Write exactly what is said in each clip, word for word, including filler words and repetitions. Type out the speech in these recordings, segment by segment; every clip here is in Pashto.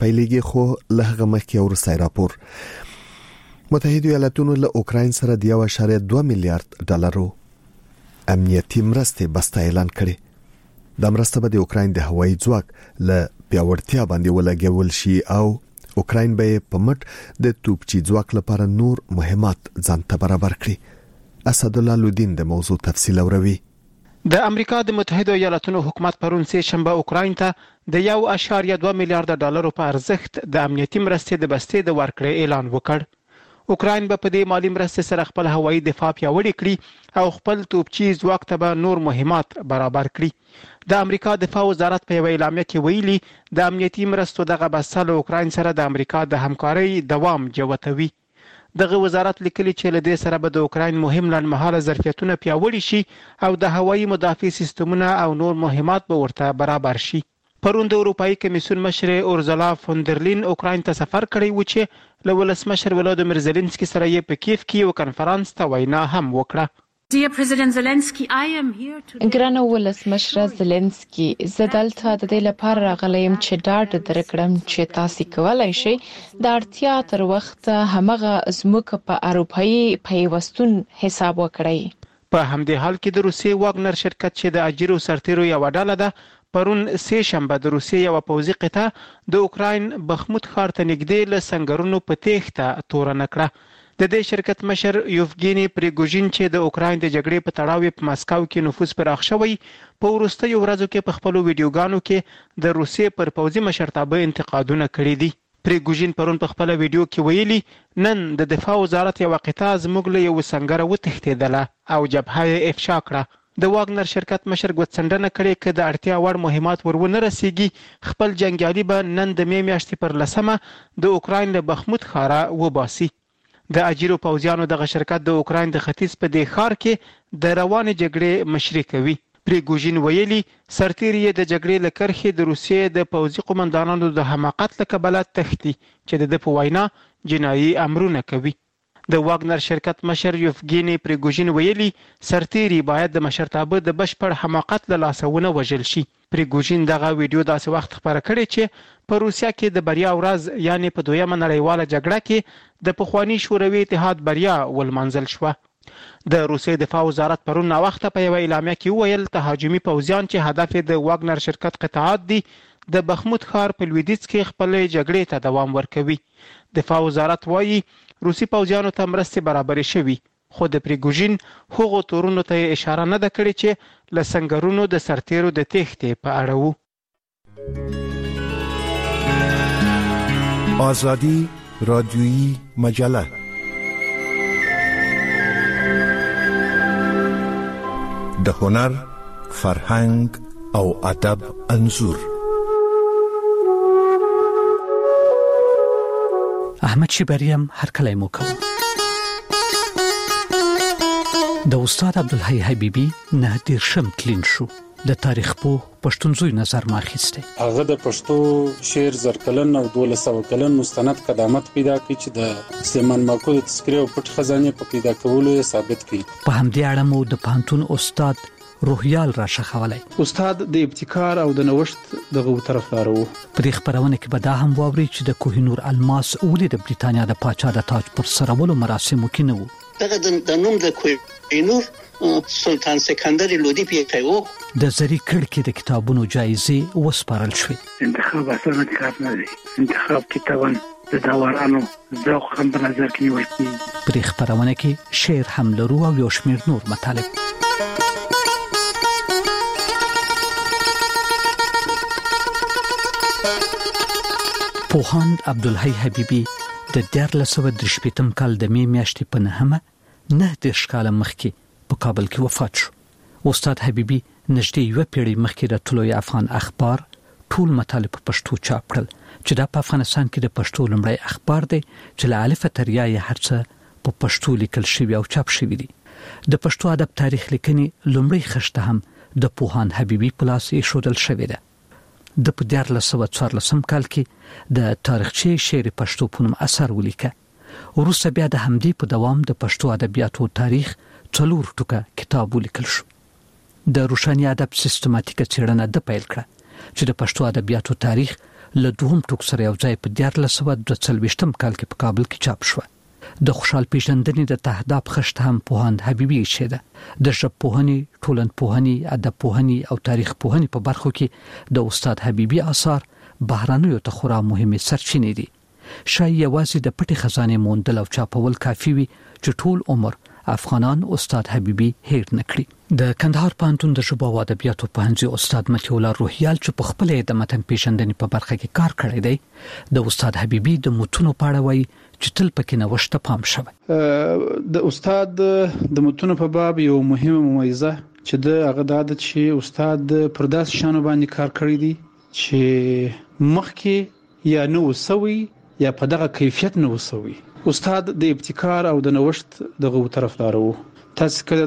پیلېږي، خو له هغه مخکې وروستی راپور. متحده ایالاتونو له اوکراین سره د یو اعشاریه دوه میلیارډ ډالرو امنیتي مرستې بسته اعلان کړې. دا مرسته به د اوکراین د هوایي ځواک له پیاوړتیا باندې ولګول شي او اوکراین به په مټ د توپچي ځواک لپاره نور مهمات ځان ته برابر کړي. اسدالله لودین د موضوع تفصیل اوروي. د امریکا د متحده ایالاتونو حکومت پرون سه شنبه اوکراین ته د یو اعشاریه دوه میلیارډ ډالرو په ارزښت د امنیتي مرستې د بستې د ورکړې اعلان وکړ. اوکراین به په دې مالی مرستې سره خپل هوایي دفاع پیاوړې کړي او خپل توپچي ځواک ته به نور مهمات برابر کړي. د امریکا دفاع وزارت په یو اعلامیه کې ویلي د امنیتي مرستو دغه بسته له اوکراین سره د امریکا د همکارۍ دوام جوتوي. دغه وزارت لیکلي چې له دې سره به د اوکراین مهم لنډمهاله ظرفیتونه پیاوړي شي او د هوایي مدافع سیستمونه او نور مهمات به ورته برابر شي. پرون د اروپایي کمیسیون مشر اورزلا فوندرلین اوکراین ته سفر کړی و چې له ولسمشر ولادیمیر زيلنسکي سره یې په کیف کې یو کنفرانس ته وینا هم وکړه. ګرانه ولسمشر زيلنسکي، زه دلته د دې لپاره راغلی یم چې ډاډ درکړم چې تاسو کولای شئ د اړتیا تر وخت همغه زموږ په اروپایي پیوستون حساب وکړئ. په همدې حال کې د روسیې واګنر شرکت چې د اجیرو سرتیرو یو ډله ده پرون سه شنبه د روسیې یو پوځي قطعه د اوکراین بخموت ښار ته نږدې له سنگرونو په تېښته تورنه کړه. د دې شرکت مشر یوفګینی پریګوژین چې د اوکراین د جګړې په تړاو په مسکو کې نفوذ پراخ شوی، په وروستیو ورځو کې په خپلو ویډیوګانو کې د روسیې پر پوځي مشرتابه انتقادونه کړي دي. پریګوژین پرون په خپل ویډیو کې ویلي نن د دفاع وزارت یو قطعه زموږ له یو سنگره وتښتېدله او جبهه یې افشا کړه. د واګنر شرکت مشر ګوتڅنډنه کړې چې د اړتیا وړ مهمات ورونه رسیږي خپل جنگیالي به نن د می میاشتې پر لسمه د اوکراین له بخموت ښاره وباسي. د اجیرو پوځیانو دغه شرکت د اوکراین د ختیځ په دې ښار کې د روانې جګړې مشري کوي. پریګوژین ویلي سرتیري د جګړې له کرښې د روسیې د پوځي قومندانانو د حماقت له کبله تښتي چې د په وینا جنایي امرونه کوي. د واګنر شرکت مشر یوفګینی پریګوژین ویلي سرتیري باید د مشرتابه د بشپړ حماقت له لاسه ونه وژل شي. پریګوژین دغه ویډیو داسې وخت خبره کړې چې په روسیا کې د بریا ورځ یعنی په دویمه نړیواله جګړه کې د پخوانی شوروي اتحاد بریا ولمنځل شوه. د روسیې دفاع وزارت پرون ناوخته په یو اعلامیه کې وویل تهاجمي پوځیان چې هدف د واګنر شرکت قطعات دي د بخموت ښار په لویدیځ کې خپل جګړې ته دوام ورکوي. دفاع وزارت وایي روسي پوځیانو ته مرستې برابرې شوي، خو د پریګوژین هغو تورونو ته اشاره نه ده کړې چې له سنگرونو د سرتیرو د تېښتې په اړه وو. آزادی رادیویی مجله د هنر، فرهنګ او ادب انځور. احمد شیبریم هر کله مو کوم. د استاد عبدالحی حبیبی نه دیر شم تلین شو د تاریخ په پښتونځوی نظر ماخسته. هغه د پښتو شعر زرکلن او دولسو کلن مستند قدامت پیدا کړي چې د سلیمان ماکو د تذکره او پټ خزانه په پیدا کولو یې ثابت کړي. په همدې اړه مو د پانتون استاد روحیال را شخولای. استاد د ابتکار او د نوښت دغه طرفدار وو. په خبرونه کې به دا هم واوري چې د کوهینور الماس اولي د بریتانیا د پاچا د تاج پر سرولو مراسمو کې نه وو. دغه د نوم د کوهینور سلطان سکندر لودي پیټای وو. د زری کړکې د کتابونو جایزې وسپارل شوې. انتخاب اصلا کار نه دی. انتخاب کتابونه د داورانو ذوق هم په نظر کې نیول کیږي. په خبرونه کې شعر هم لرو او یو شمېر نور مطالب. پوهاند عبدالحی حبیبی د دیارلس سوه درې شپېتم کال د می میاشتې په نهمه نه دېرش کاله مخکې په کابل کې وفات شو. استاد حبیبی نږدې یوه پیړۍ مخکې د طلوع افغان اخبار ټول مطالب په پښتو چاپ کړل چې دا په افغانستان کې د پښتو لومړی اخبار دی چې له الف تر یا یې هر څه په پښتو لیکل شوي او چاپ شوي دي. د پښتو ادب تاریخ لیکنې لومړی خښته هم د پوهاند حبیبی په لاس ایښودل شوې ده. د په دیارلس سوه څوارلسم کال کې د تاریخچې شعر پښتو په نوم اثر ولیکه. وروسته بیا د همدې په دوام د پښتو ادبیاتو تاریخ څلور ټوکه کتاب ولیکل شو. د روښاني ادب سیستماتیکه څېړنه د پیل کړه چې د پښتو ادبیاتو تاریخ له دوهم ټوک سره یو ځای په دیار لسوه دوه څلوېښتم کال کې په کابل کې چاپ شو. د خوشحال پیژندنې د تهداب خشت هم پوهاند حبیبي شه ده د ژبپوهنې، ټولنپوهنې، ادبپوهنې او تاریخ پوهنې په برخو کې د استاد حبیبي آثار بهرانیو ته خورا مهمه سرچینې دي. شاید یوازې د پټي خزانه موندل او چاپول کافي وي چې ټول عمر افغانان استاد حبیبي هیر نکړي. د کندهار پوهنتون د ژبو او ادبیاتو پوهنځي استاد متي الله روهیال چې په خپل د متن پیژندنې په برخه کې کار کړی دی د استاد حبیبي د متونو په اړه وایي چې تل پکې نوښت پام شوی. د استاد د متونو په باب یو مهمه ممیزه چې د هغه د عادت چې استاد پر داس شانو باندې کار کړی دی چې مخکې یا نو وسوي یا په دغه کیفیت نو وسوي. استاد د ابتکار او د نوښت دغه طرفدار وو. تاسو کله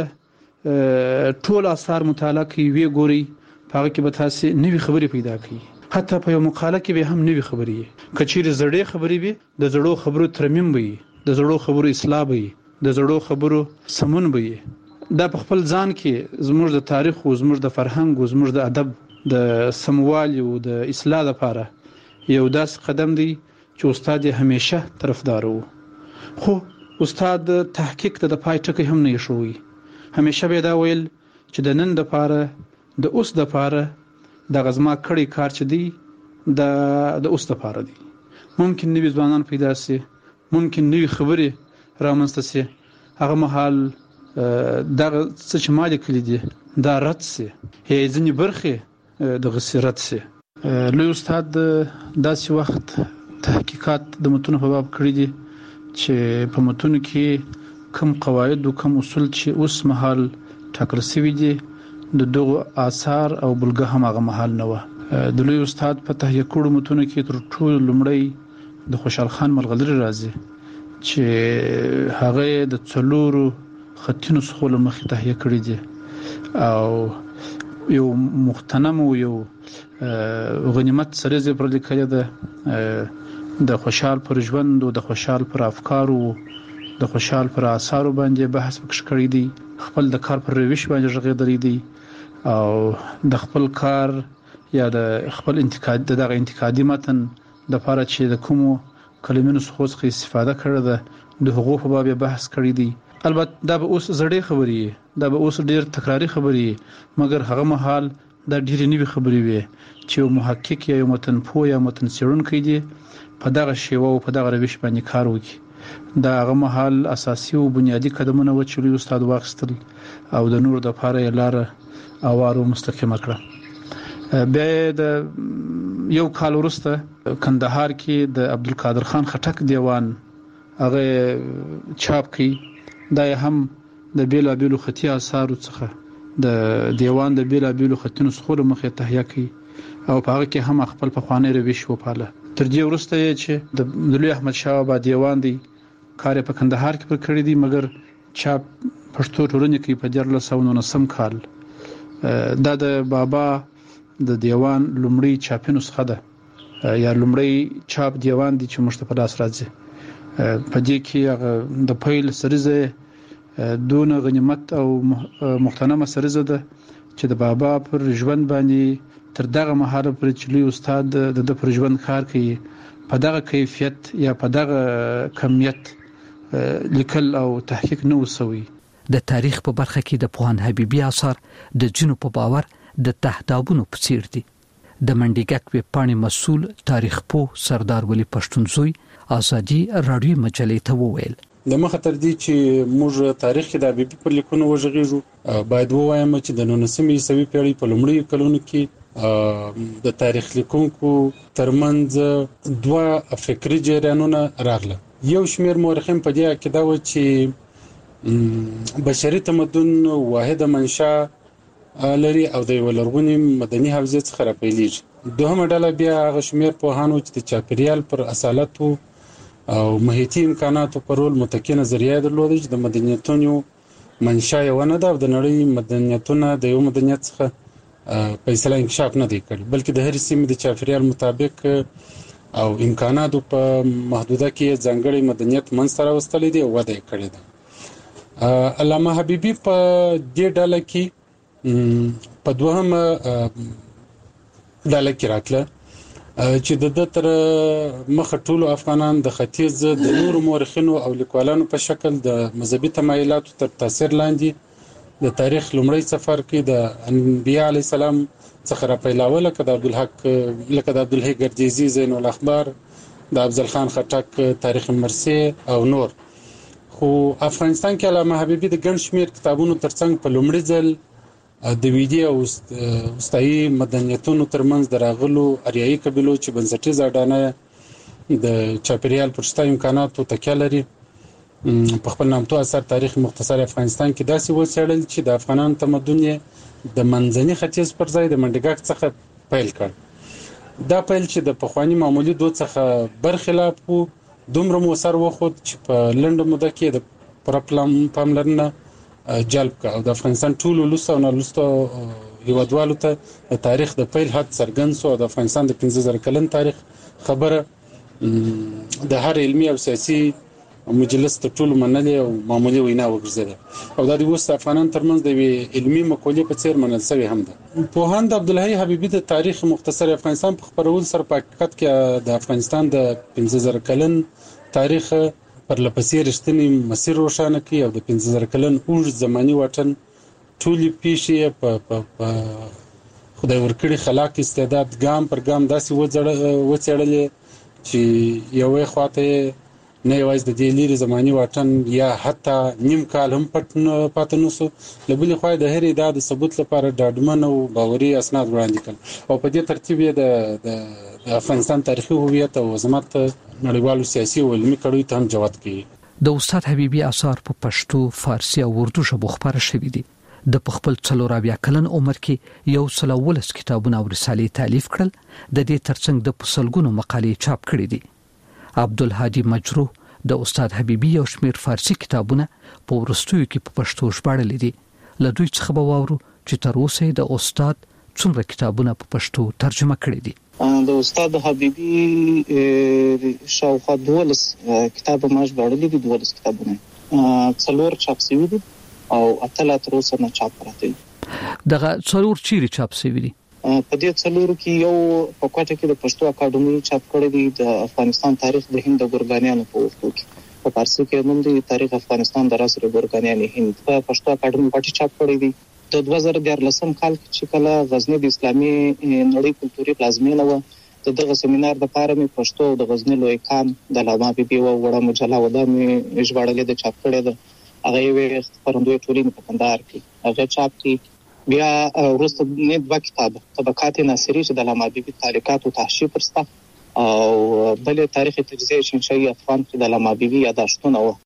د ټول اثار مطالعه کوي وی ګوري هغه کې به تاسو نوې خبرې پیدا کړئ. حتی په یو مقاله کې به هم نوې خبرې کچېره زړې خبرې به د زړو خبرو ترمیم وي، د زړو خبرو اصلاح وي، د زړو خبرو سمون وي. دا په خپل ځان کې زموږ د تاریخ او زموږ د فرهنګ او زموږ د ادب د سموالي او د اصلاح لپاره یو داس قدم دی چې استاد همیشه طرفدار وو. خو استاد تحقیق ته د پای ټکی هم نه شوی. همیشه به دا ویل چې د نن د پاره د اوس د پاره د غزما کړي کار چې دی د د اوس د پاره دی. ممکن نوی ځوانان پیدا سي، ممکن نوی خبرې رامنځته سي، هغه مهال دغه څه چې مالي کړی دي دا رد سي، هي ځنی برخه د غسرت سي. لوی استاد داسې وخت تحقیقات د متونو په باب کړی دي چې په متونو کې کوم قواعد او کوم اصول چې اوس مهال ټاکل شوي دي د دغه آثار او بلګه هم هغه مهال نه و. د لوی استاد په تحقیق کړو متونو کې تر ټولو لومړی د خوشحال خان ملغلري راځي چې هغه د څلورو خطونو څخه مخې تحقیق کړی دي او یو مختنم او یو غنیمت سره پر لیکل ده د خوشحال پر ژوند او د خوشحال پر افکار او د خوشحال پر آثار باندې بحث وکړ کړی دی. خپل د کار پر روش باندې ژغېدلی دی او د خپل کار یا د خپل انتقاد دغه انتقادي متن د لپاره چې د کومو کلمونو څخه استفاده کړې ده د حقوق په باب بحث کړی دی. البته دا به اوس زړې خبرې دا به اوس ډېر تکراری خبرې مګر هغه مهال دا ډېرې نوې خبرې وي چې یو محقق یا یو متن پوه یا متن څېړونکی دی په دغه شیوه او په دغه روش باندې کار وکړي. دا هغه مهال اساسي او بنیادی قدمونه و چې لوی استاد واخیستل او د نور د لپاره یې لاره اوارو مستقیمه کړه. بیا د یو کال وروسته کندهار کې د عبدالقادر خان خټک دیوان هغه چاپ کړي. دا هم د بیلابیلو خطي آثارو څخه د دیوان د بیلابیلو خطونو څخه مخې تهیه کړي او په هغه کې هم خپل پخوانی روش وپاله. تر دې وروسته چې د لوی احمد شاه بابا دیوان دی کار په کندهار کې پر کړی دی مګر چاپ پښتو ټولنې کې په دیار لسو نولسم کال. دا د بابا د دیوان لومړی چاپي نسخه ده یا لومړی چاپ دیوان دی چې مشته په لاس راځي. په دې کې د پیل سریزه دون غنیمت او مختنمه سریزه ده چې د بابا پر ژوند باندې تر دغه مهاله پر چلی استاد د پر ژوند کار کوي په دغه کیفیت یا په دغه کمیت لیکل او تحقیق نو وسوي. د تاریخ په برخه کې د پوهاند حبیبي آثار د جنو په باور د تهدابونو په څیر دي. د منډیګک ویب پاڼې مسؤل تاریخ پوه سردار ولی پښتونزوی ازادي رادیو مجلې ته وویل د مخه تر دې چې موږ تاریخ کې د حبیبي پر لیکونو وژغېږو باید ووایم چې د نولسمې عیسوي پیړۍ په لومړیو کلونو کې د تاریخ لیکونکو ترمنځ دوه فکري جریانونه راغله. یو شمېر مورخین په دې عقیده و چې بشري تمدن واحده منشا لري او د یو لرغونې مدني حوزې څخه راپیلېږي. دوهمه ډله بیا هغه شمېر پوهانو چې د چاپیریال پر اصالتو او محیطي امکاناتو پر رول متکي نظریه درلوده چې د مدنیتونو منشا یو نه ده او د نړۍ مدنیتونه د یو مدنیت څخه فیصله انکشاف نه دی کړی بلکې د هر سیمې د چاپیریال مطابق او امکاناتو په محدوده کې ځانګړی مدنیت منځته راوستلی دی او وده یې کړې ده. علامه حبیبي په دې ډله کې په دوهمه ډله کې راکله چې د د تر مخه ټولو افغانان د ختیځ د نورو مورخینو او لیکوالانو په شکل د مذهبي تمایلاتو تر تاثیر لاندې د تاریخ لومړی سفر کې د انبیاء علی السلام څخه را پیلاوله کده عبدالحق لکه د عبدالحی ګردیزی زین الاخبار د افضل خان خټک تاریخ مرسی او نور. خو افغانستان کې علامه حبیبي د ګڼ شمېر کتابونو ترڅنګ په لومړي ځل د ویدي او استایي مدنیتونو ترمنځ د راغلو اریایي قبیلو چې بنسټیزه اډانه د چاپیریال پر شته امکاناتو تکیه لري په خپل نامتو اثر تاریخ مختصر افغانستان کې داسې وڅېړل چې د افغانانو تمدن د منځني ختیځ پر ځای د منډګک څخه پیل کړ. دا پیل چې د پخواني معمولي دود څخه برخلاف وو دومره مو سر وخوت چې په لنډه موده کې د پوره پاملرنه جلب کا او د افغانستان ټول لوست او نالوست هیوادوالو ته د تاریخ د پیل حد څرګند شو. د افغانستان د پنځه زره کلن تاریخ خبره د هر علمي او سیاسي مجلس ته ټول منلې او معمولی وینا وګرځیده او د وست افغانان ترمنځ د علمي مقولې په څیر منل شوی هم ده. پوهاند عبدالحی حبیبي د تاریخ مختصر افغانستان په خبرول سره په حقیقت کې د افغانستان د پنځه زره کلن تاریخ پر لپسې رښتینی مسیر روښانه کړي او د پنځه زره کلن اوږد زماني واټن ټولې پیښې په خدای ورکړي خلاق استعداد ګام پر ګام داسې وڅېړلې چې یوې خواته نه یوازې د دې لري زماني واټن یا حتی نیم کال هم پټ پاتې نوسو له بلې خوا د هر ادعا د ثبوت لپاره ډاډمن او باوري اسناد وړاندې کړل او په دې ترتیب یې د افغانستان تاریخي هویت او عظمت نړیوالو سیاسي او علمي کړیو ته هم جوت کړي. د استاد حبیبي آثار په پښتو، فارسی او اردو ژبو خبره شوي دي. د خپل څلور اویا کلن عمر کې یو سل او ولس کتابونه او رسالې تالیف کړل. د دې ترڅنګ د پسلګونو مقالې چاپ کړې دي. عبدالهادي مجروح د استاد حبیبي یو شمېر فارسی کتابونه په ورستیو کې په پښتو ژباړل دي. له دوی څخه به واورو چې تر اوسه د استاد څومره کتابونه په پښتو ترجمه کړي دي. د استاد حبیبي شاوخوا دولس کتاب ما ژباړلي دي، دولس کتابونه څلور چاپ شوي دي او اتل تر اوسه نه چاپ راته دي. دغه څلور چیرې چاپ شوي دي؟ په دې څلورو کې یو په کوټه کې د پښتو اکاډمي چاپ کړی دی، د افغانستان تاریخ د هند د ګورګانیانو په وختو کې، په فارسی کې نوم دی تاریخ افغانستان د راس ګورګانیان هند، په پښتو اکاډمي پټي چاپ کړی دی. د دوه زره دیارلسم کال کې چې کله غزنی د اسلامي نړۍ کلتوري پلازمینه و، د دغه سیمینار لپاره مې پښتو د غزنی لوی کان د علامه حبیبي او وړه مجله ودا مې ژباړلې د چاپ کړی ده. هغه یې خپرندوی ټولنې په کندهار کې هغه چاپ کړي. بیا وروسته نه دوه کتاب طبقات ناصری چې د علامه حبیبي تعلیقات او تحشیف پرسته او بل تاریخ تجزیه شینشاهي افغان چې د علامه حبیبي یاداشتونه و.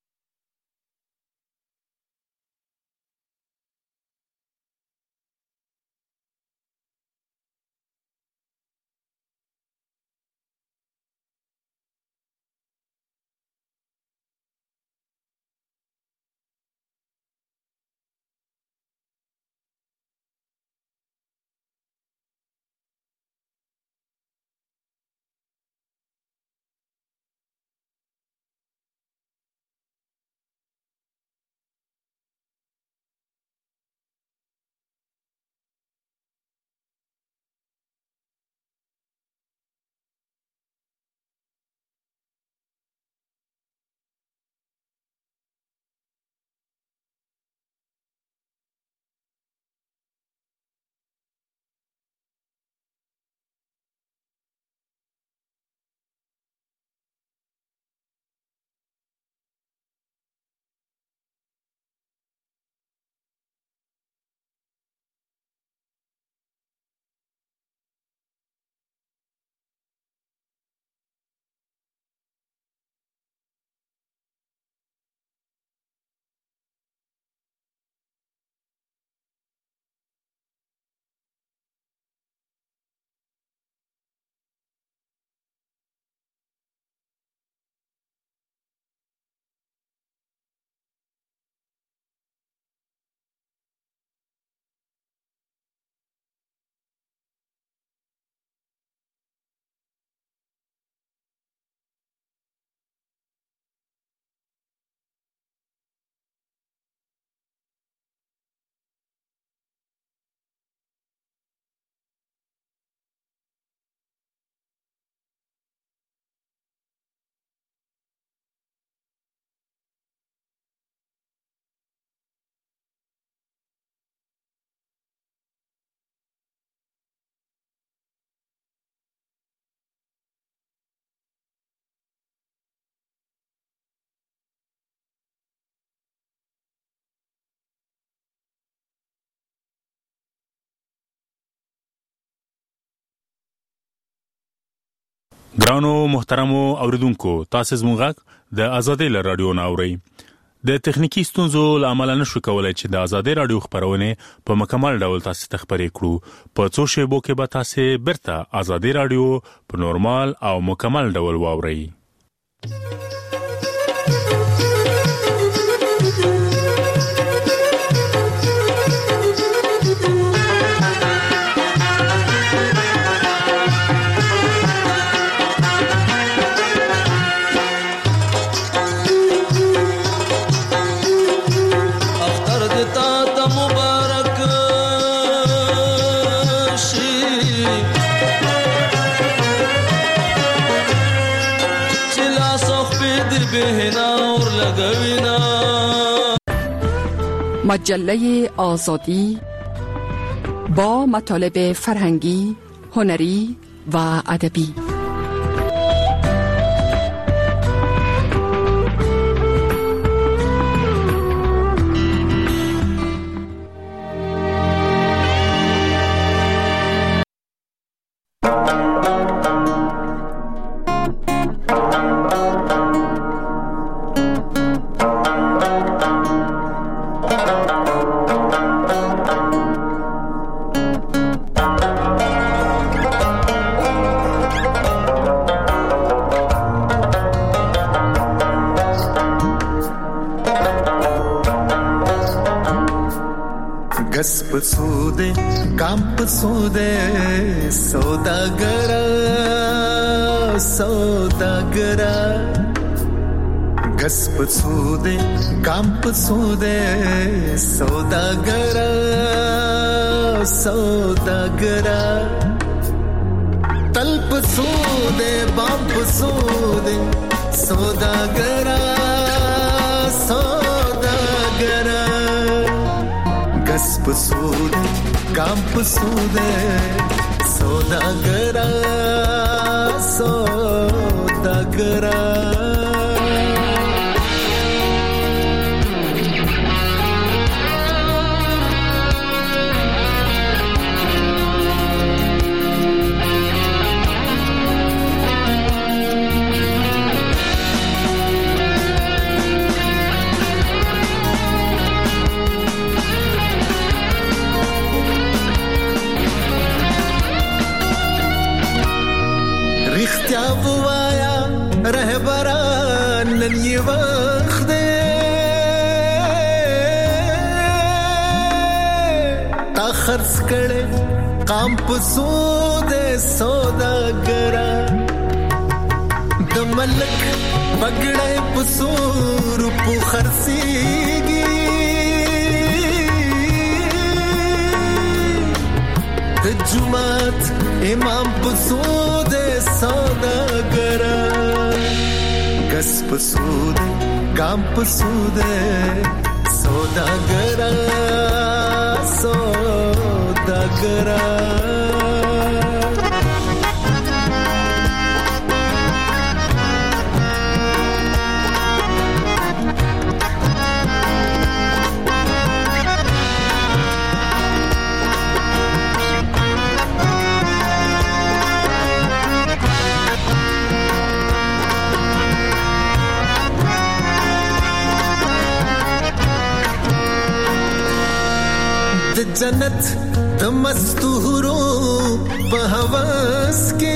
ګرانو محترمو اوریدونکو، تاسو زموږ د ازادۍ رادیو ناوړی د تخنیکی ستونزو لامل نشو کولای چې د ازادۍ رادیو خبرونه په مکمل ډول تاسو ته خبرې کړو. په څو شیبو کې به تاسو برته ازادۍ رادیو په نورمال او مکمل ډول واورئ. مجله آزادی با مطالب فرهنگی، هنری و ادبی. पसूदे काम पसूदे सौदागरा सौदागरा गस पसूदे काम पसूदे सौदागरा सौदागरा तल पसूदे बाम पसूदे सौदागरा सौदागरा गस पसूदे काम पसूदे सौदागरा सौदागरा रिख्तिया बुआया रहबरान नन ये वक्त दे ताखर्स करे काम पसूदे सौदागरा दमलक पगड़े पसूर पुखरसीगी जुमात इमाम पसूदे सौदागरा गस पसूदे काम पसूदे सौदागरा सौदागरा जन्नत द मस्तूरो बहवस के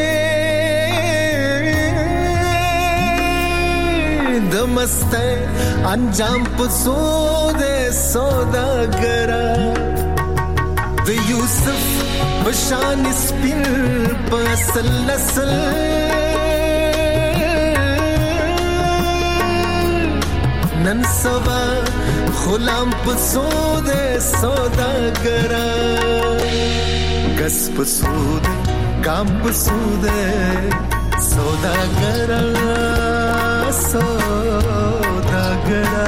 द मस्ते अंजाम पसूदे सौदागरा द यूसुफ बशान स्पिन पसल नस्ल ननसवा खुलाम पसूदे सौदागरा गस पसूदे काम पसूदे सौदागरा सौदागरा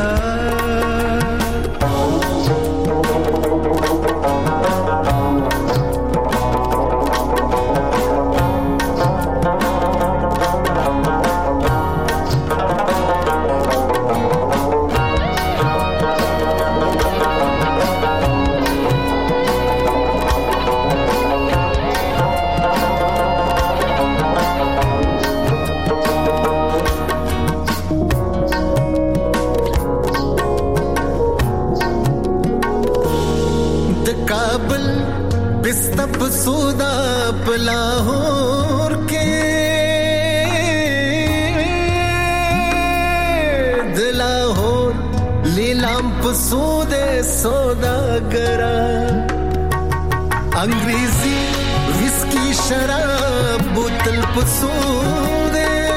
پسود سوداگرا انګریزي ویسکی شراب بوتل پسود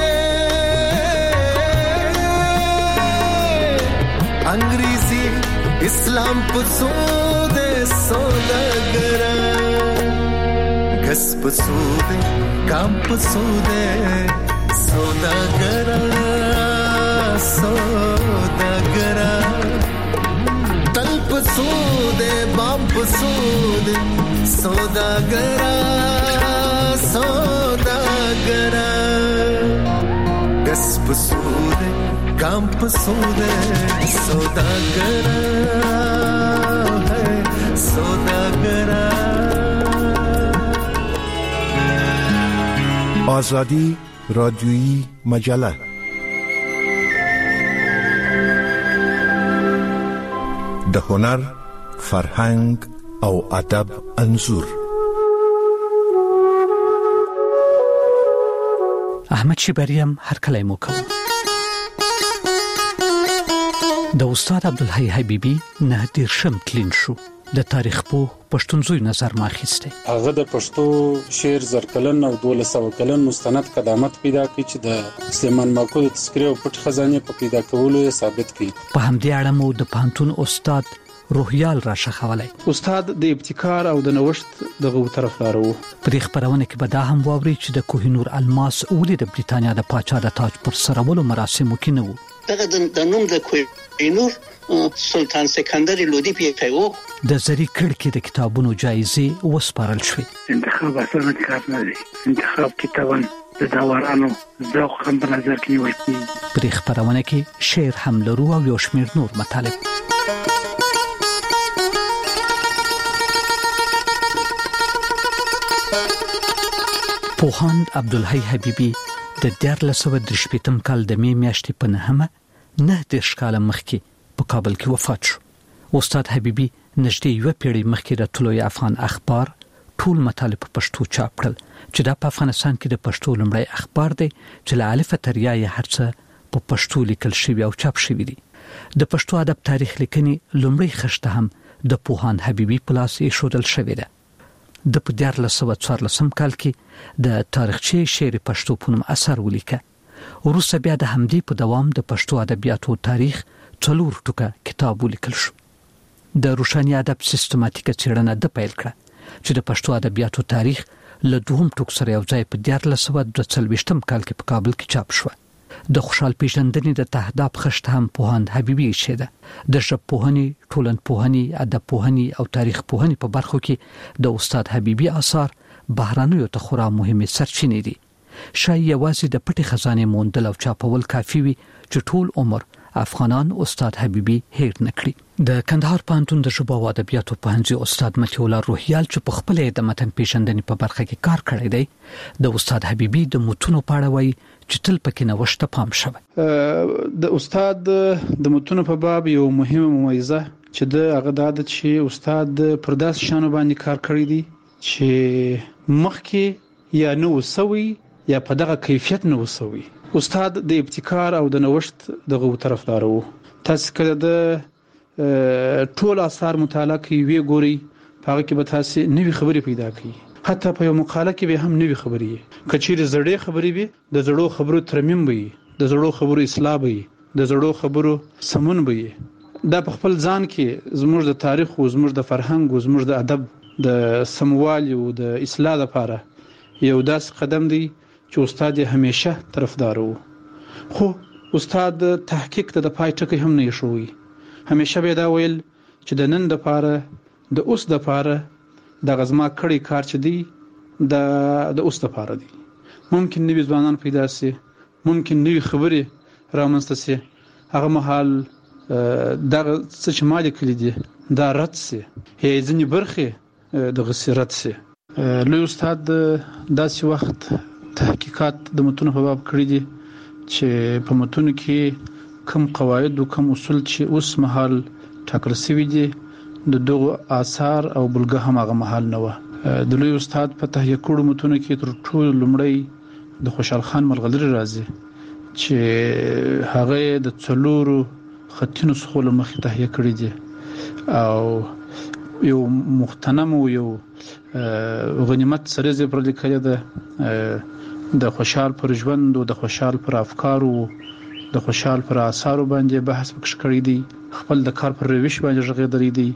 انګریزي اسلام پسود سوداگرا غس پسود کام پسود سوداگرا سوداگرا تل پسود بام پسود سوداگرا سوداگرا غس پسود کام پسود سوداگرا ہے سوداگرا آزادی رادیویی مجله د هنر، فرهنګ او ادب انځور. احمد شیبریم هر کله مو کوم. د استاد عبدالحی حبیبی نه دیر شم تلین شو د تاریخ په پښتونځوي نظر ماخسته. هغه د پښتو شعر زرکلن او دولسو کلن مستند قدامت پیدا کړ چې د سلیمان ماکو د تذکره او پټ خزانه په پیدا کولو یې ثابت کړ. په همدې اړه مو د پانتون استاد روحیال را شخولای. استاد د ابتکار او د نوښت دغه طرفدار وو. په خبرونه کې به دا هم واوري چې د کوهینور الماس اولي د بریتانیا د پاچا د تاج پر سرولو مراسمو کې نه وو. دغه د نوم د کوهینور سلطان سکندر لودي پیښو د زری کړکې د کتابونو جایزې وسپارل شوې. انتخاب اسانه کار نه دی. انتخاب کتابن د داورانو ذوق هم په نظر کې نیول کیږي. په خبرونه کې شعر هم لرو او یو شمېر نور مطالب. پوهاند عبدالحی حبیبی د دیارلس سوه درې شپېتم کال د می میاشتې په نهمه نه دېرش کاله مخکې په کابل کې وفات شو. استاد حبیبی نږدې یوه پیړۍ مخکې د طلوع افغان اخبار ټول مطالب په پښتو چاپ کړل چې دا په افغانستان کې د پښتو لومړی اخبار دی چې له الف تر یا یې هر څه په پښتو لیکل شوی او چاپ شوی دی. د پښتو ادب تاریخ لیکنې لومړی خښته هم د پوهاند حبیبی په لاس ایښودل شوې ده. د په دیارلس سوه څوارلسم کال کې د تاریخچې شعر پښتو په نوم اثر ولیکه. وروسته بیا د همدې په دوام د پښتو ادبیاتو تاریخ څلور ټوکه کتاب ولیکل شو. د روښاني ادب سیستماتیکه څېړنه د پیل کړه چې د پښتو ادبیاتو تاریخ له دوهم ټوک سره یو ځای په دیارلس سوه دوه څلوېښتم کال کې په کابل کې چاپ شو. د خوشحال پیژندنې د تهداب خښته هم پوهاند حبیبی ایښې ده. د ژبپوهنې، ټولنپوهنې، ادبپوهنې او تاریخ پوهنې په برخو کې د استاد حبیبی آثار بهرانیو ته خورا مهمه سرچینې دي. شاید یوازې د پټې خزانه موندل او چاپول کافي وي چې ټول عمر افغانان استاد حبیبی هیر نکړي. د کندهار پوهنتون د ژبو او ادبیاتو پوهنځي استاد مطیع الله روحیال چې په خپل د متن پیژندنې په برخه کې کار کړی دی د استاد حبیبی د متونو په اړه وایي چې تل پکې نوښت پام شوی. د استاد د متونو په باب یو مهمه ممیزه چې د هغه د عادت چې استاد پر داس شانو باندې کار کړی دی چې مخکې یا نو سوي یا په دغه کیفیت نو سوي. استاد د ابتکار او د نوښت دغه طرفدار وو. تاسو کله د ټول اثار مطالعه کوي وی ګوري هغه کې به تاسو نوې خبرې پیدا کړئ. حتی په یو مقاله کې به هم نوې خبرې کچېره زړې خبرې وي د زړو خبرو ترمیم وي د زړو خبرو اصلاح وي د زړو خبرو سمون وي. دا په خپل ځان کې زموږ د تاریخ او زموږ د فرهنګ او زموږ د ادب د سموالي او د اصلاح لپاره یو داس قدم دی چې استاد همیشه طرفدار وو. خو استاد تحقیق ته د پای ټکی هم نه شوی. همیشه به دا ویل چې د نن د پاره د اوس د پاره د غزما کړي کار چې دی د د اوس د پاره دی. ممکن نوې ځوانان پیدا سي، ممکن نوې خبرې رامنځته سي. هغه مهال دغه څه چې مالک لیدي دا رد سي هي ځنی برخه د غسرت سي. لوی استاد داسې وخت تحقیقات د متونو په باب کړی دي چې په متونو کې کوم قواعد او کوم اصول چې اوس مهال ټاکل شوي دي د دغه آثار او بلګه هم هغه مهال نه و. د لوی استاد په تحقیق کړو متونو کې تر ټولو لومړی د خوشحال خان ملغلري راځي چې هغه د څلورو خطي نسخو له مخې تهیه کړی دي او یو مختنم او یو غنیمت سره پر لیکل ده د خوشحال پر ژوند او د خوشحال پر افکار او د خوشحال پر آثار باندې بحث وکړ کړی دي خپل د کار پر روش باندې ژغېدلې دي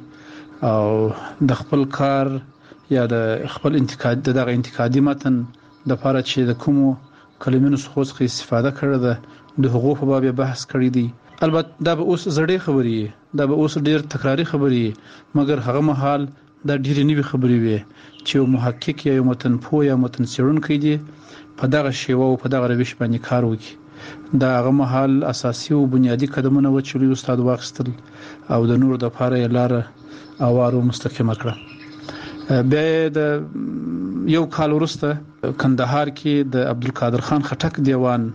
او د خپل کار یا د خپل انتقاد دغه انتقادي متن د لپاره چې د کومو کلمونو څخه استفاده کړې ده د حقوقو په باب بحث کړی دي. البته دا به اوس زړې خبرې دا به اوس ډېر تکراری خبرې مګر هغه مهال دا ډېر نوې خبرې وي چې یو محقق یا یو متن پوه یا متن څېړونکی دی په دغه شیوه او په دغه روش باندې کار وکړي. دا هغه مهال اساسي او بنیادی قدمونه و چې لوی استاد واخیستل او د نور د لپاره یې لاره اوارو مستقیمه کړه. بیا د یو کال وروسته کندهار کې د عبدالقادر خان خټک دیوان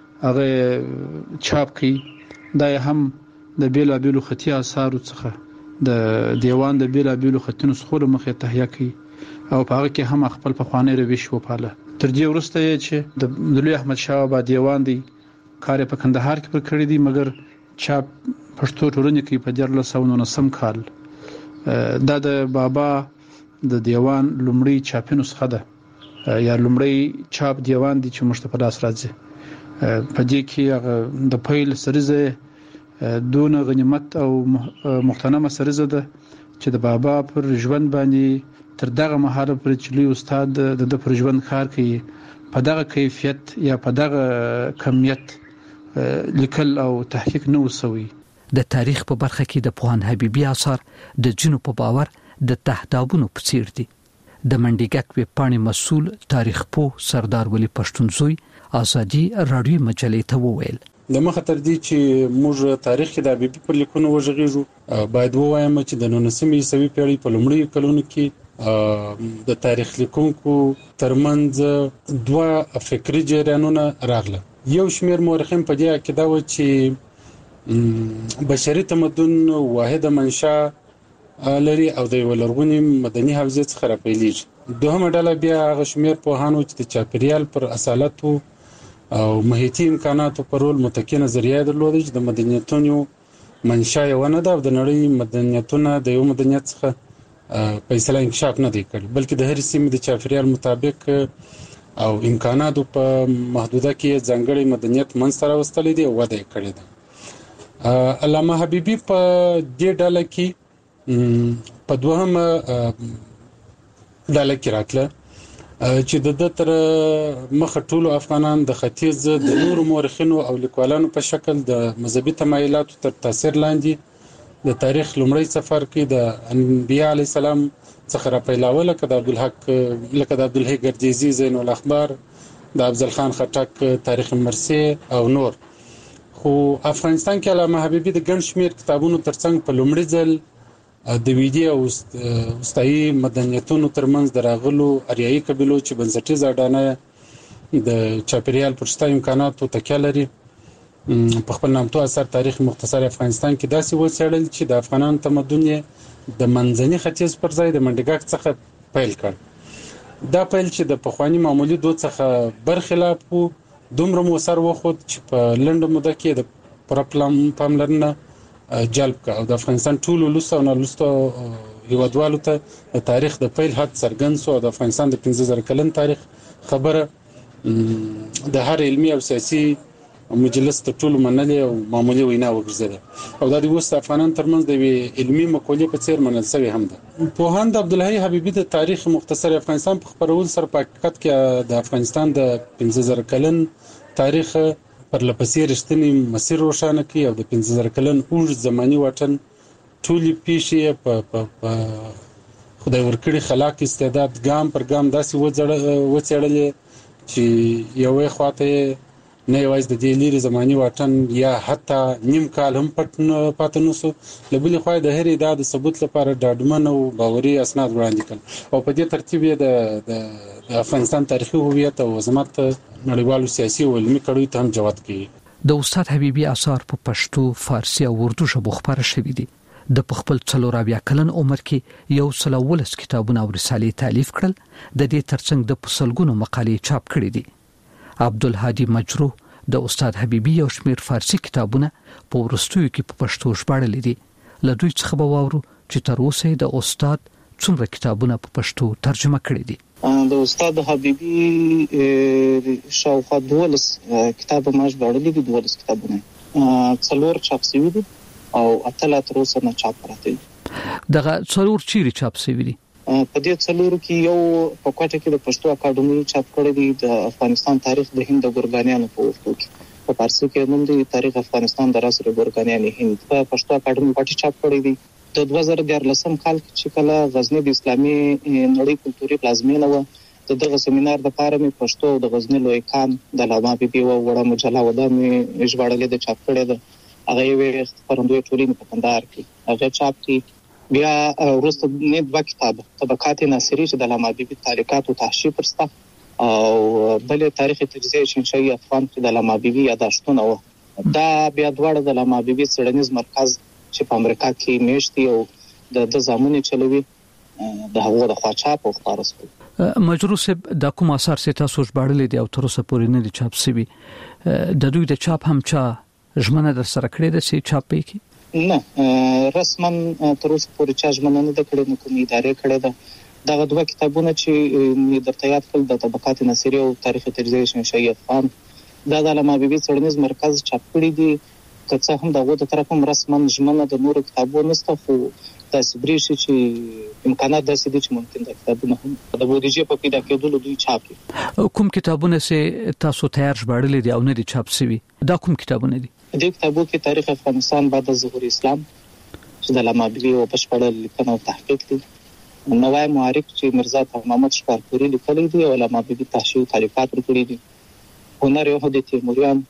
هغه چاپ کړي. دا هم د بیلابیلو خطي آثارو څخه د دیوان د بیلابیلو خطي نسخو مخې تهیه کړي او په هغه کې هم خپل پخوانی روش وپاله. تر دې وروسته چې د لوی احمد شاه بابا دیوان دی کار په کندهار کې پر کړی دی مګر چاپ پښتو ټولنې کې په دیارلس سوه نولسم کال دا د بابا د دیوان لومړی چاپي نسخه ده یا لومړی چاپ دیوان دی چې مشته په لاس راځي. په دې کې د پیل سریزه دون غنیمت او مختنمه سریزه ده چې د بابا پر ژوند باندې تر دغه مهاله پر چلی استاد د د پر ژوند کار کوي په دغه کیفیت یا په دغه کمیت لیکل او تحقیق نه وسوي. د تاریخ په برخه کې د پوهان حبیبي آثار د جنو په باور د تهدابونو په څیر دي. د منډیګک ویب پاڼې مسؤل تاریخ پوه سردار ولی پښتونزوی ازادي رادیو مجلې ته وویل د مخه تر دې چې موږ تاریخ کې د حبیبي پر لیکونو وژغېږو باید ووایم چې د نولسمې عیسوي پیړۍ په لومړیو کلونو کې د تاریخ لیکونکو ترمنځ دوه فکري جریانونه راغله. یو شمېر مورخین په دې عقیده و چې بشري تمدن واحده منشا لري او د یو لرغونې مدني حوزې څخه راپیلېږي. دوهمه ډله بیا هغه شمېر پوهانو چې د چاپیریال پر اصالتو او محیطي امکاناتو پر رول متکي نظریه درلوده چې د مدنیتونو منشا یو نه ده او د نړۍ مدنیتونه د یو مدنیت څخه فیصله انکشاف نه دی کړی بلکې د هر سیمې د چاپیریال مطابق او امکاناتو په محدوده کې ځانګړی مدنیت منځته راوستلی دی او وده یې کړې ده. علامه حبیبي په دې ډله کې په دوهمه ډله کې راتله چې د د تر مخه ټولو افغانان د ختیځ د نورو مورخینو او لیکوالانو په شکل د مذهبي تمایلاتو تر تاثیر لاندې د تاریخ لومړی سفر کې د انبیاء علی السلام څخه را پیلاوه لکه د عبدالحق لکه د عبدالحی ګردیزي زین الاخبار د افضل خان خټک تاریخ مرسی او نور. خو افغانستان کې علامه حبیبي د ګڼ شمېر کتابونو ترڅنګ په لومړي ځل د ویدي او استایي مدنیتونو ترمنځ د راغلو اریایي قبیلو چې بنسټیزه اډانه د چاپیریال پر شته امکاناتو تکیه لري په خپل نامتو اثر تاریخ مختصر افغانستان کې داسې وڅېړل چې د افغانانو تمدن یې د منځني ختیځ پر ځای د منډیګک څخه پیل کړ. دا پیل چې د پخواني معمولي دود څخه برخلاف و دومره مؤثر وښود چې په لنډه موده کې د پوره پاملرنه جلب کا او د افغانستان ټول لوست او نالوست هیوادوالو ته د تاریخ د پیل حد څرګند شو. د افغانستان د پنځه زره کلن تاریخ خبره د هر علمي او سیاسي مجلس ته ټول منلې او معمولی وینا وګرځیده او دا د وست افغانان ترمنځ د علمي مقولې په څیر منل شوی هم ده. پوهاند عبدالحی حبیبي د تاریخ مختصر افغانستان په خبرول سره په حقیقت کې د افغانستان د پنځه زره کلن تاریخ پر لپسې رښتینی مسیر روښانه کړي او د پنځه زره کلن اوږد زماني واټن ټولې پیښې په خدای ورکړي خلاق استعداد ګام پر ګام داسې وڅېړلې چې یوې خواته نه یوازې د دې لري زماني واټن یا حتی نیم کال هم پټ پاتې نوسو له بلې خوا د هر ادعا د ثبوت لپاره ډاډمن او باوري اسناد وړاندې کړل او په دې ترتیب یې د افغانستان تاریخي هویت او عظمت نړیوالو سیاسي او علمي کړیو ته هم جوت کړي. د استاد حبیبي آثار په پښتو، فارسی او اردو ژبو خبره شوي دي. د خپل څلور اویا کلن عمر کې یو سل ولس کتابونه او رسالې تالیف کړل. د دې ترڅنګ د پسلګونو مقالې چاپ کړې دي. عبدالهادي مجروح د استاد حبیبي یو شمېر فارسی کتابونه په ورستیو کې په پښتو ژباړل دي. له دوی څخه به واورو چې تر اوسه د استاد څومره کتابونه په پښتو ترجمه کړي دي. د استاد حبیبي شاوخوا دولس کتاب ما ژباړلي دي، دولس کتابونه څلور چاپ شوي دي او اتل تر اوسه نه چاپ راته دي. دغه څلور چیرې چاپ شوي دي؟ په دې څلورو کې یو په کوټه کې د پښتو اکاډمي چاپ کړی دی، د افغانستان تاریخ د هند ګورګانیانو په وختو کې، په فارسی کې نوم دی تاریخ افغانستان د راس ګورګانیانو هند، په پښتو اکاډمي پټي چاپ کړی دی. د دوه زره دیارلسم کال کې چې کله غزنی د اسلامي نړۍ کلتوري پلازمینه و، د دغه سیمینار د پاره مې پښتو د غزنی لوی خان د علامه بیبي او وړه مجله ودا مې ژباړلې د چاپ کړی ده. هغه یې خبرندوی ټولنې په کندهار کې هغه چاپ کړي. بیا وروسته نه دوه کتاب طبقات ناصری چې د علامه بیبي تعلیقات او تحشیف پرسته او بل تاریخ تجزیه شینشای افغان چې د علامه بیبي یاداشتونه و. دا بیا دواړه د علامه بیبي څېړنیز مرکز چې په امریکا کې میشتي او د د زمونې چلوي د هغه د خواچاپ او خبرسو. مجروح صاحب د کوم اثر چې تاسو ژباړلې دي او تر اوسه پورې نه دي چاپ شوي، د دوی د چاپ هم چا ژمنه در سره کړې ده چې چاپ وکړي؟ نه، رسما تر اوسه پورې چا ژمنه نه ده کړې، نه کومې ادارې کړې ده. دغه دوه کتابونه چې مې درته یاد کړل د طبقات ناصری او تاریخ تجزیه شینشای افغان، دا د علامه بیبي څېړنیز مرکز چاپ کړي دي. که څه هم دغه د طرف هم رسما ژمنه د نورو کتابونو نشته، خو داسې برېښي چې امکانات داسې دي چې ممکن د کتابونه هم د بودیجې په پیدا کېدلو دوی چاپ کړي. کوم کتابونه چې تاسو تیار ژباړلي دي او نه دي چاپ شوي، دا کوم کتابونه دي؟ د کتابو کې تاریخ افغانستان بعد از ظهور اسلام چې د علامه بیبي او بشپړ لیکنه او تحقیق دي، نوای معارف چې مرزا محمد شپارپوري لیکلي دي او علامه بیبي تحشیو تعلیقات ورکړي دي. هنر یهودي تیموریان،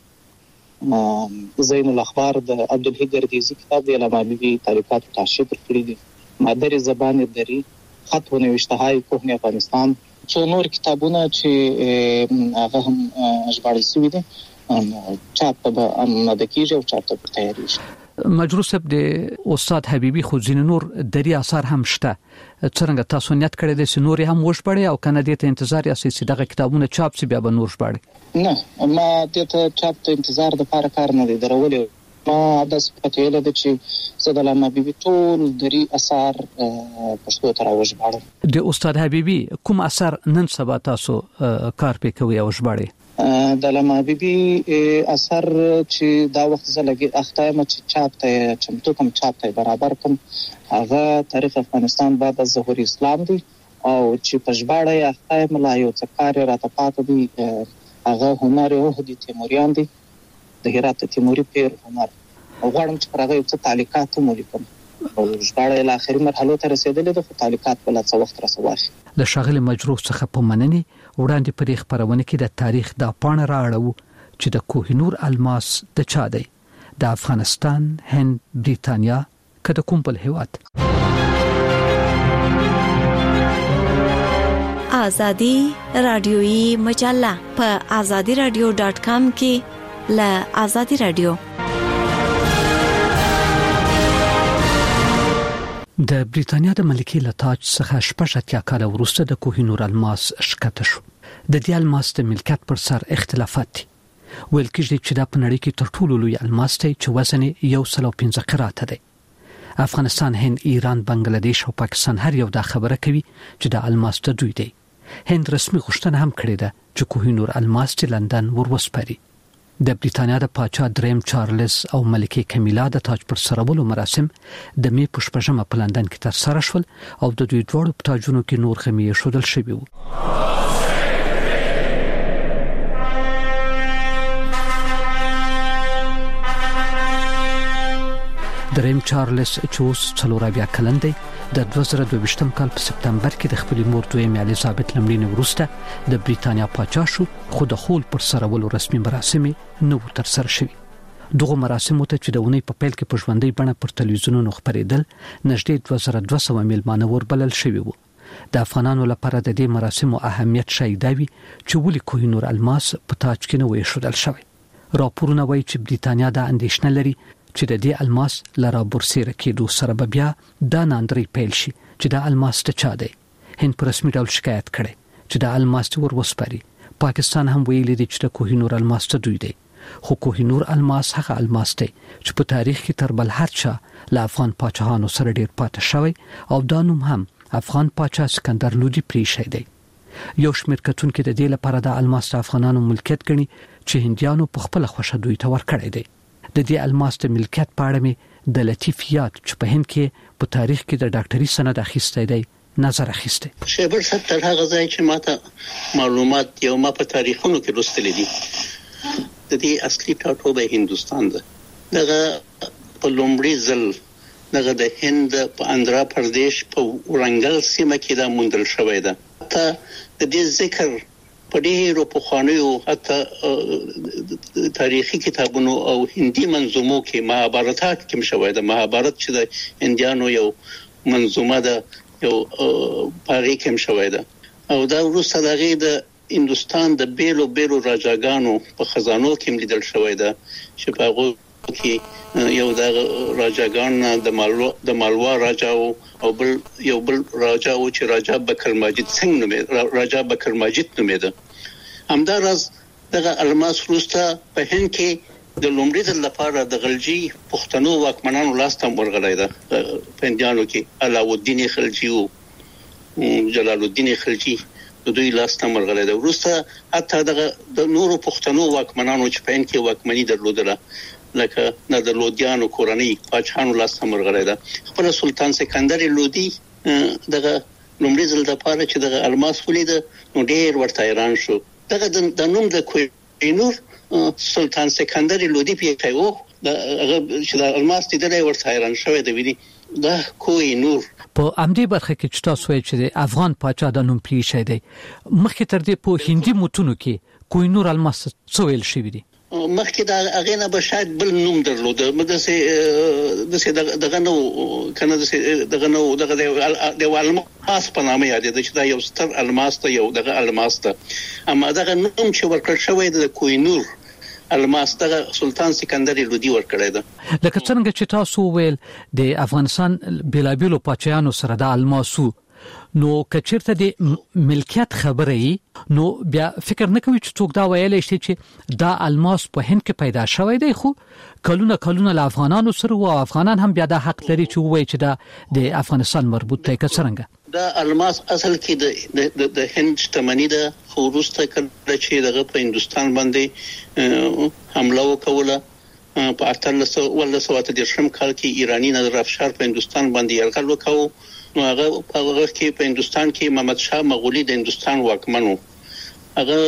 زین الاخبار د عبدالحی گردیزی کتاب دی، علامه بیبي تعلیقات او تحشیو ورکړي دي. مادر زبان دری، خط و نوشته‌های کهن افغانستان، څو نور کتابونه چې هغه هم ژباړل شوي دي، چاپ ته آماده کیږي او چاپ ته تیاریږي. مجروح صاحب د استاد حبیبي خو ځین نور دري اثار هم شته، څنګه تاسو نیت کړی دی چې نور هم وژباړئ او کنه دې ته انتظار یاست چې دغه کتابونه چاپ شي بیا به نور ژباړئ؟ نه، ما دې ته چاپ ته انتظار د پاره کار نه دی درولې. ما د سپټ ویل د چې زه د علامه بیبي ټول دري اثار پښتو ته راوژباړم. د استاد حبیبي کوم اثر نن سبا تاسو کار پې کوي او ژباړئ؟ د علامه بیبي اثر چې دا وخت زه لګي اخته چې چاپ ته چمتو کوم چاپ ته برابر کوم، هغه تاریخ افغانستان بعد از ظهور اسلام دی او چې په ژباړه یې اخته ملا یو څه کار راته پاتې دی، هغه هنر یهودي تیموریان دی، د هرات تیموري پیر هنر. غواړم چې پر هغه یو څه تعلیقات هم ولیکم او ژباړه له اخري مرحلو ته رسیدلې ده، خو تعلیقات بل څه وخت رسواشي. د شاغلي مجروح څخه په مننې وړاندې په خبرونه کې د تاریخ د پاڼه راړو چې د کوهنور الماس د چا دی، د افغانستان، هند، بریتانیا کده کوم بل هیواد. آزادی رادیویی مجله په آزادی رادیو ډاټ کام کې له آزادی رادیو. د بریتانیا د ملکي له تاج څخه شپږ اتیا کال وروسته د کوهنور الماس ښکته شو. د دې الماس د ملکیت پر سر اختلافات دي. ویل کېږي چې دا په نړۍ کې تر ټولو لوی الماس دی چې وزن یې یو سل او پنځه قراته دی. افغانستان، هند، ایران، بنگلاديش او پاکستان هر یو دا خبره کوي چې د الماس د دوی دی. هند رسمي غوښتنه هم کړې ده چې کوهنور الماس چې لندن وروسپاري. د بریتانیا د پاچا دریم چارلز او ملکه کمیلا د تاج پر سرولو مراسم د می په شپږمه په لندن کې تر سره شول او د دوی دواړو په تاجونو کې نور خمي شودل شوی وو. دریم چارلز چې اوس څلور کلن دی د دوه زره دوه ویشتم کال په سپتمبر کې د خپل مور دویم الیزابت لمړینې وروسته د بریتانیا پاچا شو، خو د خول پر سرولو رسمي مراسم نه تر سره شوي. دغه مراسم ته چې د اونۍ په پیل کې په ژوندۍ بڼه پر تلویزیونونو خبرېدل، نږدې دوه زره دوه سوه میلمانه وربلل شوي وو. د افغانانو لپاره د دې مراسمو اهمیت شاید دی چې ولې کوهنور الماس په تاج کې نه وي شودل شوی. راپورونه وایي چې بریتانیا د اندېښنه لري چې د دې الماس لرا بورسیره کېدو سره به بیا دا ناندري پیل شي چې د الماس ته چا دی. هند پر رسمي ډول شکایت کړي چې د الماس ور وسپاري. پاکستان هم ویلي دی چې د کوهنور الماس ته دوی دی، خو کوهنور الماس هغه الماس دی چې په تاریخ کې تر بل هر چا له افغان پاچاهانو سره ډیر پاتې شوی او دا نوم هم افغان پاچا سکندر لودي پریښی دی. یو شمېر کتونکو د دې لپاره د الماس د افغانانو ملکیت ګڼي چې هندیانو په خپل خوښه دوی ته ورکړی دی. د دې الماس د ملکیت په اړه مې د لطیف یاد چې په هند کې په تاریخ کې د ډاکټري سند اخیستی دی نظر اخیسته. شیبر صاحب تر هغه ځای چې ماته معلومات یو ما په تاریخونو کې لوستل دي د دې اصلي ټاټوبه هندستان ده. دغه په لومړي ځل دغه د هند په اندرا پردیش په ورنګل سیمه کې دا موندل شوی ده. ته د دې ذکر په ډیرو پخوانیو حتی تاریخي کتابونو او هندي منظومو کې مهابارات کې شوی ده. مهابارات چې د هندیانو یو منظومه ده یو پاره کې شوی ده او دا وروسته دغه د هندستان د بیلو بیلو راجاګانو په خزانو کې لیدل شوی ده چې په هغه کې یو د راجاګان د مالوا د مالوا راجا او بل یو بل راجا او چې راجا بکر ماجد سنگ نومې راجا بکر ماجد نومې ده. همدارس دغه الماس وروسته په هند کې د لومړي ځل لپاره د غلجي پښتنو واکمنانو لاسته ورغلی ده. په هندیانو کې علاءالدین خلجي او جلال الدین خلجي د دوی لاسته ورغلی ده. وروسته حتی دغه د نورو پښتنو واکمنانو چې په هند کې واکمني درلودله لکه د لودیانو کورنۍ پاچاهانو لاسته ورغلی ده. خپل سلطان سکندر لودي دغه لومړي ځل لپاره چې دغه الماس ولید نو ډیر ورته حیران شو. دغه د نوم د کوهنور سلطان سکندر لودي پیښو د هغه چې د الماس دیدلې ورته حیران شوی دی ویلي دا کوهنور. په امدی برخه کې چې تاسو وایئ چې د افغان پاچا د نوم پیښ دی مخکې تر دې په هندي متونو کې کوهنور الماس څه ویل شوی دی؟ مخکې دا هغه نه به شاید بل نوم درلوده مده سه د سه دغه نو کنه دغه نو دغه د الماس په نامه یاد دي چې دا یو ستر الماس ته یو دغه الماس ته اما دغه نوم چې ورکړ شوی د کوهنور الماس دغه سلطان سکندر لودي ورکړی ده. لکه څنګه چې تاسو ویل د افغانستان بلابلو پاچایانو سره د الماسو نو کچیرته د ملکیت خبره ای نو بیا فکر نه کوي چې څوک دا ویلی شي چې دا الماس په هند کې پیدا شوی دی خو کلونه کلونه له افغانانو سره او افغانان هم بیا د حق لري چې وایي چې دا د افغانستان مربوط دی که څنګه؟ دا الماس اصل کې د د هند شتمنۍ ده خو وروسته کله چې دغه په هندستان باندې حمله وکوله په اتلس ولس واته د شرم کال کې ایرانی نادر افشار په هندستان باندې یرغل وکاو نو هغه په هغه کې په هندستان کې محمد شاه مغولي د هندستان واکمنو هغه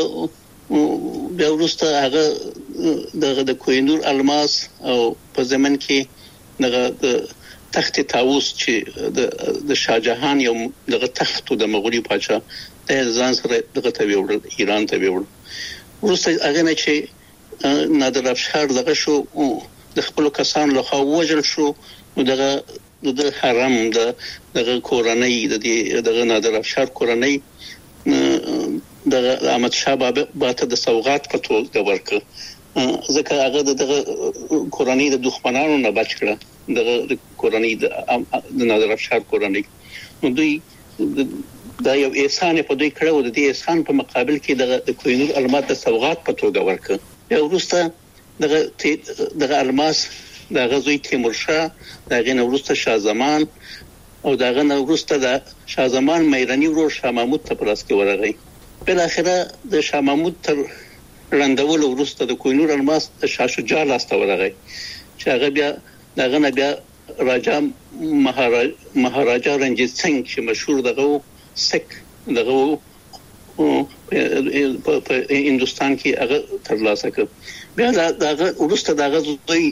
بیا وروسته هغه دغه د کوهنور الماس او په زمن کې دغه د تخت طاووس چې د د شاهجهان یو دغه تخت د مغولي پاچا د ځان سره دغه ته ویوړل ایران ته ویوړل وروسته هغه نه چې نادر افشار دغه شو د خپل کسان له خوا وژل شو دغه د حرم د دغه کورنۍ د دغه نادر افشار کورنۍ د احمد شاه بابا ته د سوغات په توګه ورکړه ځکه هغه دغه کورنۍ د دښمنانو نه بچ کړه دغه کورنۍ د نادر افشار کورنۍ نو دوی دا یو احسان په دوی کړو د دې احسان په مقابل کې دغه د کوهنور الماس د سوغات په توګه ورکړه. یا وروسته دغه دغه الماس د غزوی تیمور شاه د غنه وروسته شاه زمان او د غنه وروسته د شاه زمان مېرانی ورور شاه محمود ته پلاس کې ورغی. بل اخره د شاه محمود تر رندول وروسته د کوهنور الماس د شاه شجاع لاسته ورغی چې هغه بیا د غنه بیا راجا مهاراجا رنجیت سنگ چې مشهور دغه سک دغه په هندستان کې هغه ترلاسه کړ. بیا دغه وروسته دغه زوی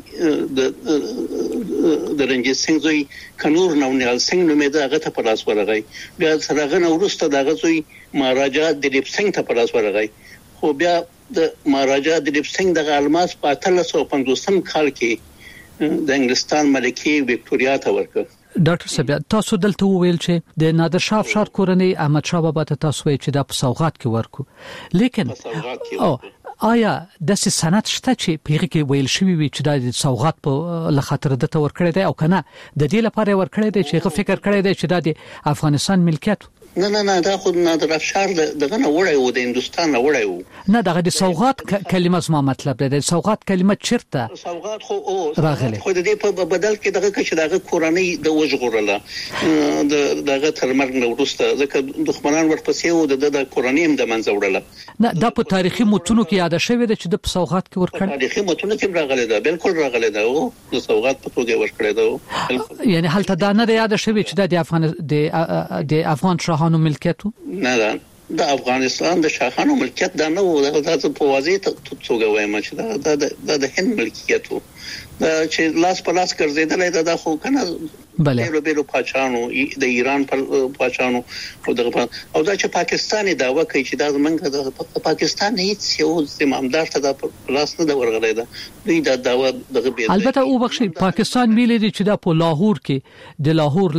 د رنجیت سنگ زوی کنور نونیال سنگ نومېده هغه ته پلاس ورغی. بیا سره هغه وروسته دغه زوی مهاراجا دلیپ سنگ ته پلاس ورغی خو بیا د مهاراجا دلیپ سنگ دغه الماس په اتلس سوه پنځوسم کال کې د انګلستان ملکه وکټوریا ته ورکړ. ډاکټر صاحب تاسو دلته وویل چې د نادر شاه افشار کورنۍ احمد شاه بابا ته تاسو وایي چې دا په سوغات کې ورکو لیکن او آیا د سند شته چې پیغه کې ویل شوی وي چې د سوغات په لخاطر د تور کړی دی او کنه د دې لپاره ور کړی دی چې غو فکر کړی دی چې د افغانستان ملکیت نه نه نه دا خو نادر افشار دغه نه وړای و د هندستان نه وړای و نه دغه د سوغات کلمه زما مطلب ده د سوغات کلمه چیرته سوغات خو او راغله خو د دې په بدل کې دغه کې دغه کورنۍ د وژغورله د دغه ترمرګ نو وروسته ځکه دښمنان ورپسې و د د کورنۍ هم د منځ وړله نه دا په تاریخي متونو کې یاد شوی ده چې د سوغات کې ورکړ تاریخي متونو کې راغله ده بالکل راغله ده او د سوغات په توګه ورکړه ده یعنی هلته دا نه یاد شوی چې د افغان د د افغان شاهانو ملکیت نه ده د افغانستان د شاهانو ملکیت دا نه و دا په واضح توګه وایم چې دا د د هند ملکیت و دا چې لاس په لاس ګرځیدل دا خو کنه بله بیرو بیرو پاچانو د ایران پاچانو او دغه او دا چې پاکستاني داوا کوي چې دا زمونږ د پاکستان هیڅ یو زمامدار ته د لاس نه ورغلی دا دوی دا داوا دغه بیل البته او بخشي پاکستان ویلي دي چې دا په لاهور کې د لاهور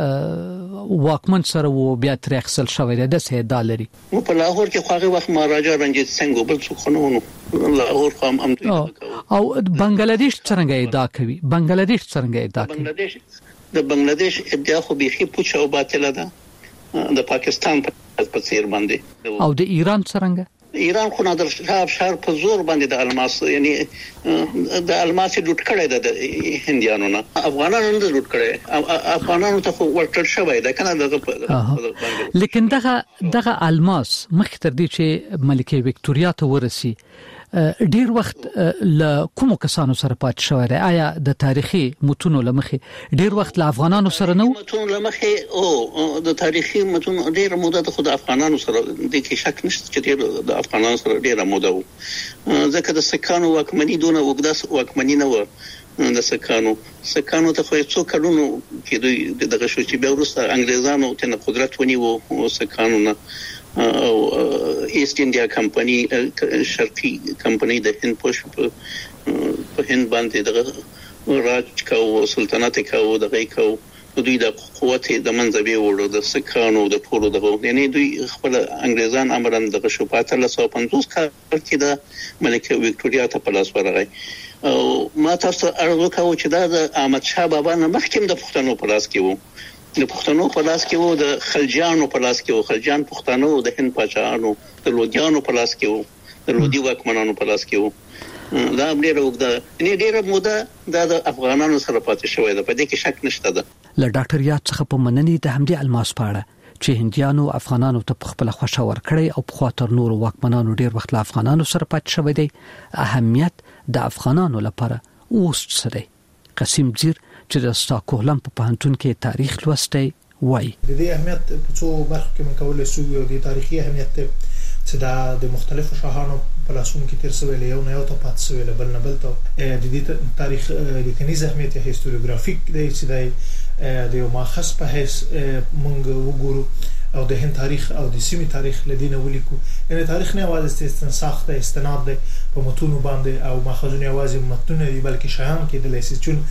له واکمن سره و بیا ترخصل شوی دی د سه دالري نو په لاهور کې خو هغه وخت مهاراجا رنجیت سنگ بل څه خنونو لاهور خو هم او بنگلاديش څنګه ادعا کوي بنگلاديش څنګه ادعا کوي بنگلاديش د بنگلاديش ادعا خو بيخي پوښ او باطله ده د پاکستان په څیر باندې او د ایران څنګه ایران خو نادر شاه افشار په زور باندې د الماس یعنی د الماس لوټ کړی د هندیانو نه افغانانو نه لوټ کړی افغانانو ته ورکړل شوی دا کنه دغه لیکن دغه دغه الماس مخکې دي چې ملکه وکټوريا ته ورسي ډیر وخت ل کوم کسانو سره پات شوی دی آیا د تاریخي متونو لمخې ډیر وخت ل افغانانو سره نو متونو لمخې او د تاریخي متونو ډیر موده د خود افغانانو سره د کې شک نشته چې د افغانانو سره ډیر موده و ځکه د سکانو واکمنی دونه وګداس واکمنی نه و د سکانو سکانو ته خو څو کلونو کې دوی دغه شو چې بیا وروسته انګريزانو ته قدرت ونیو او سکانو نه او ایست انډیا کمپنی شرقي کمپنی د هند پوش په هند باندې دغه راج کاو سلطنت کاو دغه کاو دوی د قوت د منځبي وړو د سکانو د ټولو دغه یعنی دوی خپل انګريزان امرن دغه شو په اتلس سوه پنځوس کال کې د ملکه وکټوريا ته په لاس ورغی او ما تاسو ارزو کاوه چې دا د احمد شاه بابا نه مخکې د پښتنو په لاس کې وو د پښتنو په لاس کې وو د خلجانو په لاس کې وو خلجان پښتنو د هند پاچاهانو د لودیانو په لاس کې وو د لودي واکمنانو په لاس کې وو دا ډېر وګړه نه ډېر موده د افغانانو سره پاتې شوې ده په دې کې شک نشته ده ل ډاکټر یاد څخه په مننې د همدې الماس پاړه چې هندیانو افغانانو ته خپل خوښه ورکړي او په خاطر نور واکمنانو ډېر وخت له افغانانو سره پاتې شوی دی اهمیت د افغانانو لپاره اوس څه دی قسم زیر چې د ستاکهلم په پوهنتون کې تاریخ لوستی وای د دې اهمیت په څو برخو کې مکولې سو یو د تاریخي اهمیت چې د مختلفو شاهانو په لاسونو کې تیر شوی یو نه یو ته پات شوی بل نه بل ته د دې تاریخ لیکنیز اهمیت هیستوریوګرافیک دی چې د یو ماخص په هیڅ مونږ وګورو او د هند تاریخ او د سیمې تاریخ لدینه ولیکو یعنی تاریخ نه واځي استنساخ ته استناد دی په متونو باندې او ماخذونه واځي متونه دی بلکې شاهان کې د لیسي چون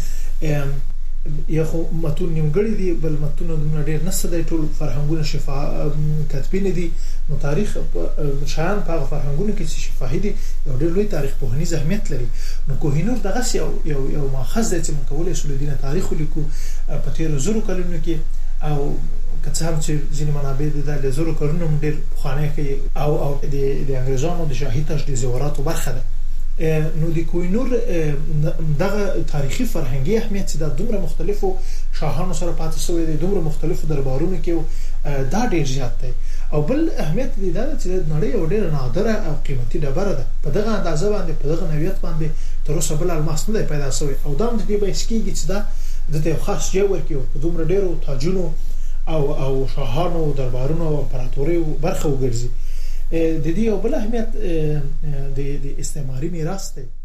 یا خو متون نیمګړي دي بل متونه د ډېر نسه د ټول فرهنګونو شفا کتبین دي نو تاریخ شاهان په فرهنګونو کې شفاهي دي یو ډېر لوی تاریخ په هني اهمیت لري نو کوهینور دغه یو یو یو ماخذ د چې مکولې شول دینه تاریخ لیکو په تیر زرو کلونو کې او کڅه هم چې ځینې منابع د زرو کلونو ډېر خوانه کوي او او د د انګريزانو د شاهي تجدید زوراتو برخه ده نو د کوهینور دغه تاریخي فرهنګي اهمیت چې د دومره مختلفو شاهانو سره پاتې شوی دي دومره مختلفو دربارونو کې دا ډېر زیات دی او بل اهمیت دی دا چې د نړۍ یو ډېر نادره او قیمتي ډبره ده په دغه اندازه باندې په دغه نوعیت باندې تر اوسه بل الماس نه پیدا شوی او دا د دې بایسکیږي چې دا د ته خاص ځای ورکیو په دومره ډېرو تاجونو او او شاهانو دربارونو او امپراتوري برخه وګرځي د دې یو بل اهمیت د استعماري میراث دی